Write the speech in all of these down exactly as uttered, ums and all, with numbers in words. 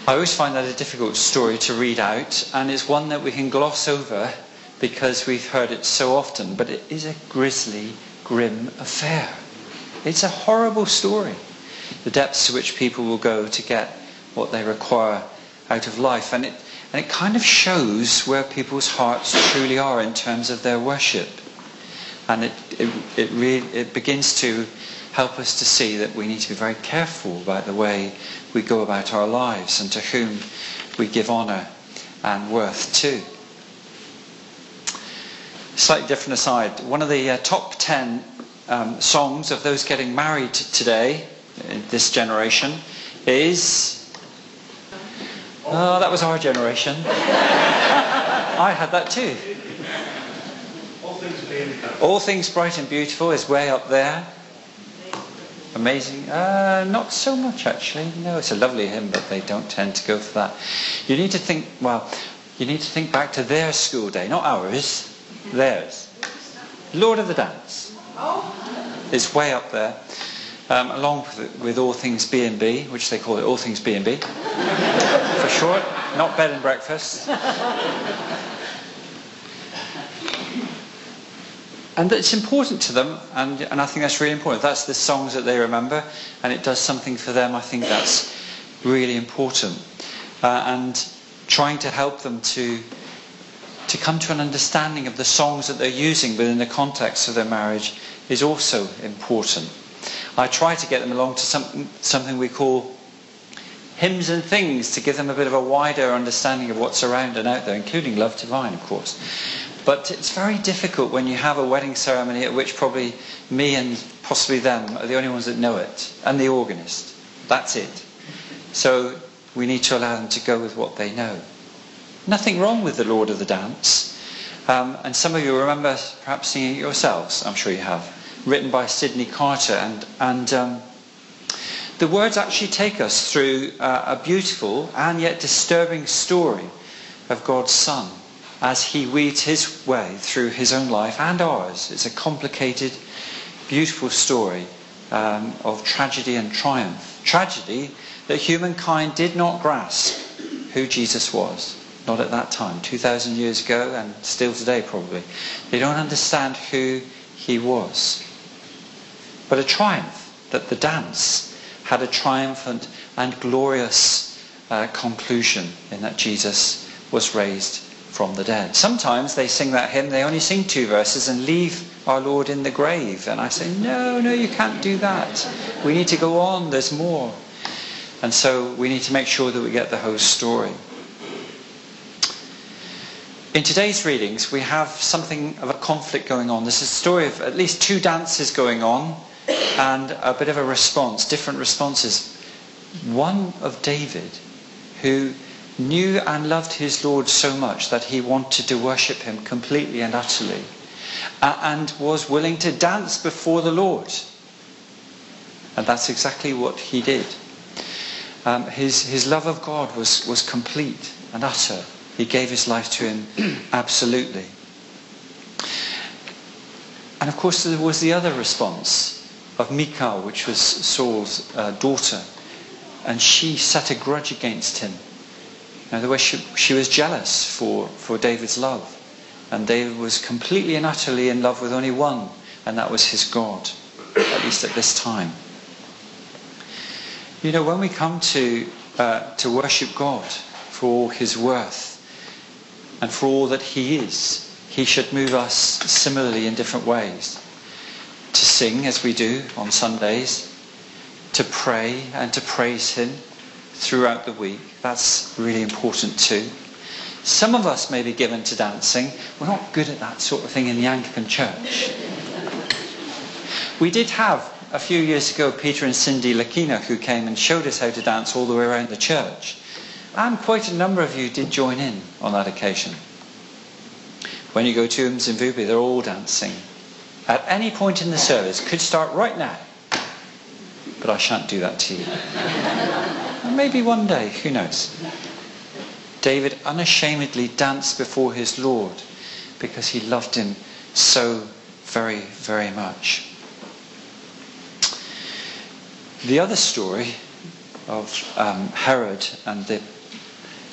I always find that a difficult story to read out, and it's one that we can gloss over because we've heard it so often, but it is a grisly, grim affair. It's a horrible story, the depths to which people will go to get what they require out of life, and it, and it kind of shows where people's hearts truly are in terms of their worship. And it, it, it, really, it begins to help us to see that we need to be very careful about the way we go about our lives and to whom we give honour and worth to. Slightly different aside, one of the uh, top ten um, songs of those getting married today, in this generation, is... Oh, that was our generation. I had that too. All Things Beautiful. All Things Bright and Beautiful is way up there. Amazing. Uh, not so much, actually. No, it's a lovely hymn, but they don't tend to go for that. You need to think, well, you need to think back to their school day, not ours, theirs. Lord of the Dance. It's way up there, um, along with, with All Things B and B, which they call it All Things B and B, for short, not bed and breakfast. And it's important to them, and, and I think that's really important. That's the songs that they remember, and it does something for them. I think that's really important. Uh, and trying to help them to, to come to an understanding of the songs that they're using within the context of their marriage is also important. I try to get them along to something, something we call hymns and things, to give them a bit of a wider understanding of what's around and out there, including Love Divine, of course. But it's very difficult when you have a wedding ceremony at which probably me and possibly them are the only ones that know it, and the organist. That's it. So we need to allow them to go with what they know. Nothing wrong with the Lord of the Dance. Um, and some of you remember perhaps singing it yourselves, I'm sure you have. Written by Sidney Carter. And, and um, the words actually take us through uh, a beautiful and yet disturbing story of God's Son, as he weaves his way through his own life and ours. It's a complicated, beautiful story um, of tragedy and triumph. Tragedy that humankind did not grasp who Jesus was. Not at that time, two thousand years ago, and still today probably. They don't understand who he was. But a triumph, that the dance had a triumphant and glorious uh, conclusion in that Jesus was raised from the dead. Sometimes they sing that hymn, they only sing two verses and leave our Lord in the grave. And I say, no, no, you can't do that. We need to go on, there's more. And so we need to make sure that we get the whole story. In today's readings, we have something of a conflict going on. There's a story of at least two dances going on and a bit of a response, different responses. One of David, who knew and loved his Lord so much that he wanted to worship him completely and utterly, uh, and was willing to dance before the Lord. And that's exactly what he did. Um, his, his love of God was, was complete and utter. He gave his life to him absolutely. And of course there was the other response of Michal, which was Saul's uh, daughter. And she set a grudge against him. In other words, she, she was jealous for, for David's love. And David was completely and utterly in love with only one, and that was his God, at least at this time. You know, when we come to, uh, to worship God for all his worth and for all that he is, he should move us similarly in different ways. To sing, as we do on Sundays, to pray and to praise him throughout the week. That's really important too. Some of us may be given to dancing. We're not good at that sort of thing in the Anglican Church. We did have, a few years ago, Peter and Cindy Lakina, who came and showed us how to dance all the way around the church. And quite a number of you did join in on that occasion. When you go to Mzimvubi, they're all dancing. At any point in the service, could start right now. But I shan't do that to you. And maybe one day, who knows. David unashamedly danced before his Lord because he loved him so very, very much. The other story of um, Herod and the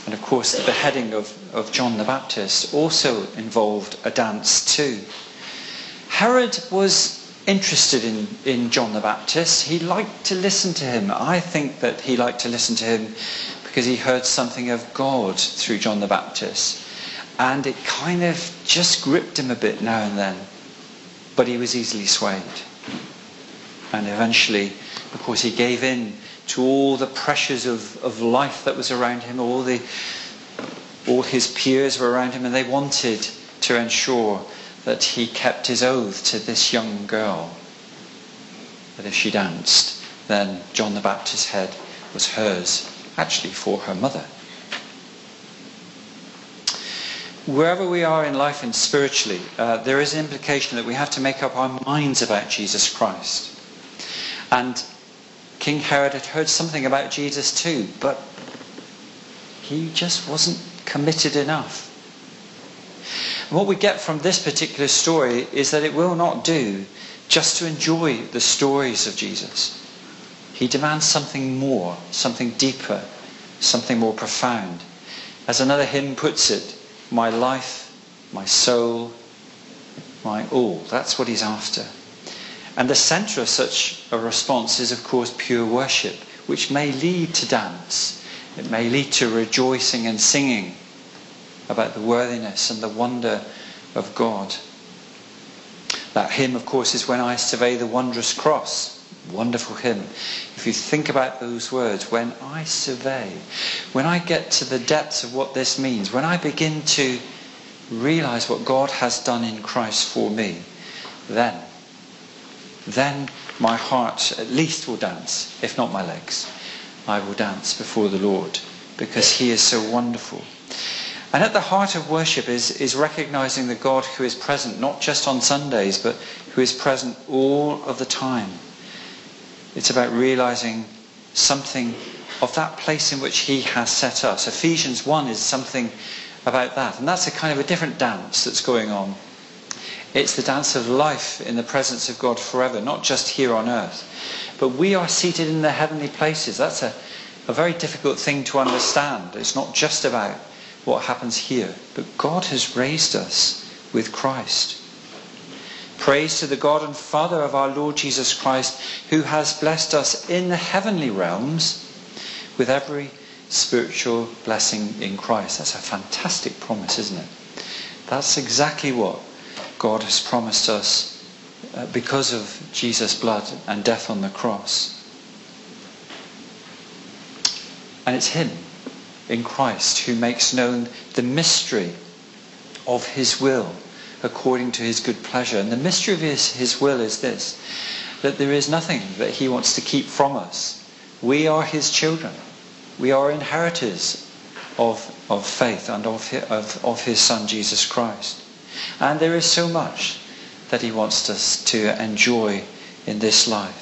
And of course the beheading of, of John the Baptist also involved a dance too. Herod was interested in, in John the Baptist. He liked to listen to him. I think that he liked to listen to him because he heard something of God through John the Baptist. And it kind of just gripped him a bit now and then. But he was easily swayed. And eventually, of course, he gave in to all the pressures of, of life that was around him. All the all his peers were around him, and they wanted to ensure that he kept his oath to this young girl. That if she danced, then John the Baptist's head was hers, actually for her mother. Wherever we are in life and spiritually, uh, there is an implication that we have to make up our minds about Jesus Christ. And King Herod had heard something about Jesus too, but he just wasn't committed enough. And what we get from this particular story is that it will not do just to enjoy the stories of Jesus. He demands something more, something deeper, something more profound. As another hymn puts it, my life, my soul, my all. That's what he's after. And the centre of such a response is, of course, pure worship, which may lead to dance. It may lead to rejoicing and singing about the worthiness and the wonder of God. That hymn, of course, is When I Survey the Wondrous Cross. Wonderful hymn. If you think about those words, when I survey, when I get to the depths of what this means, when I begin to realise what God has done in Christ for me, then then my heart at least will dance, if not my legs. I will dance before the Lord because he is so wonderful. And at the heart of worship is, is recognising the God who is present, not just on Sundays, but who is present all of the time. It's about realising something of that place in which he has set us. Ephesians one is something about that. And that's a kind of a different dance that's going on. It's the dance of life in the presence of God forever, not just here on earth. But we are seated in the heavenly places. That's a, a very difficult thing to understand. It's not just about what happens here, but God has raised us with Christ. Praise to the God and Father of our Lord Jesus Christ, who has blessed us in the heavenly realms with every spiritual blessing in Christ. That's a fantastic promise, isn't it? That's exactly what God has promised us uh, because of Jesus' blood and death on the cross. And it's him in Christ who makes known the mystery of his will according to his good pleasure. And the mystery of his, his will is this, that there is nothing that he wants to keep from us. We are his children. We are inheritors of, of faith and of his, of, of his Son Jesus Christ. And there is so much that he wants us to enjoy in this life.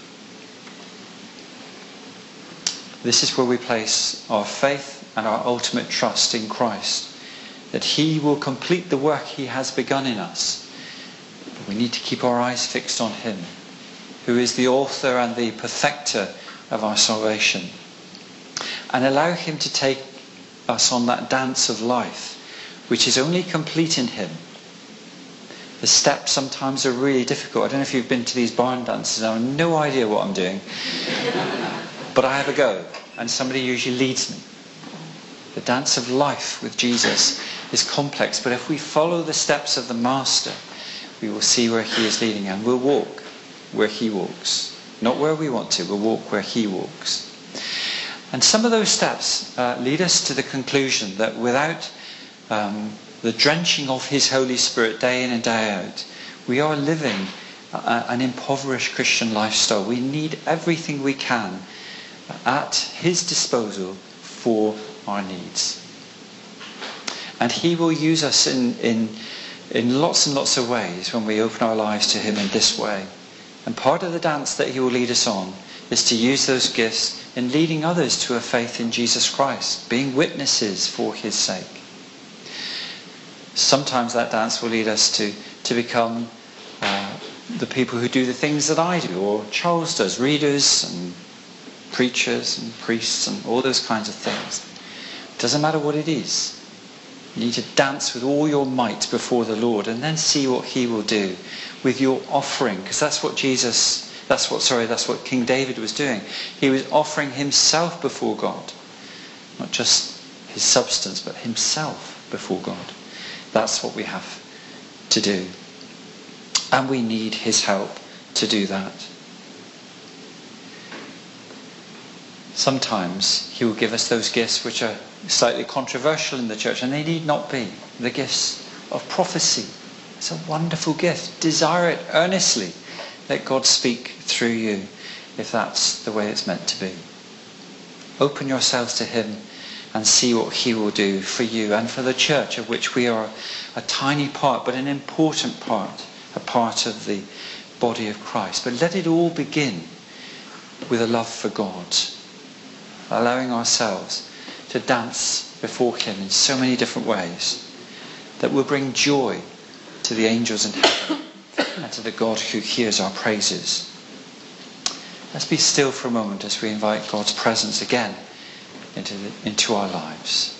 This is where we place our faith and our ultimate trust in Christ, that he will complete the work he has begun in us. But we need to keep our eyes fixed on him, who is the author and the perfecter of our salvation, and allow him to take us on that dance of life, which is only complete in him. The steps sometimes are really difficult. I don't know if you've been to these barn dances. I have no idea what I'm doing. But I have a go, and somebody usually leads me. The dance of life with Jesus is complex, but if we follow the steps of the Master, we will see where he is leading, and we'll walk where he walks. Not where we want to, we'll walk where he walks. And some of those steps uh, lead us to the conclusion that without um, the drenching of his Holy Spirit day in and day out, we are living a, an impoverished Christian lifestyle. We need everything we can at his disposal for our needs. And he will use us in, in, in lots and lots of ways when we open our lives to him in this way. And part of the dance that he will lead us on is to use those gifts in leading others to a faith in Jesus Christ, being witnesses for his sake. Sometimes that dance will lead us to, to become uh, the people who do the things that I do, or Charles does, readers and preachers and priests and all those kinds of things. It Doesn't matter what it is. You need to dance with all your might before the Lord and then see what he will do with your offering. Because that's what Jesus, that's what, sorry, that's what King David was doing. He was offering himself before God. Not just his substance, but himself before God. That's what we have to do. And we need his help to do that. Sometimes he will give us those gifts which are slightly controversial in the church, and they need not be. The gifts of prophecy. It's a wonderful gift. Desire it earnestly. Let God speak through you if that's the way it's meant to be. Open yourselves to him and see what he will do for you and for the church, of which we are a tiny part, but an important part, a part of the body of Christ. But let it all begin with a love for God, allowing ourselves to dance before him in so many different ways that will bring joy to the angels in heaven and to the God who hears our praises. Let's be still for a moment as we invite God's presence again into, the, into our lives.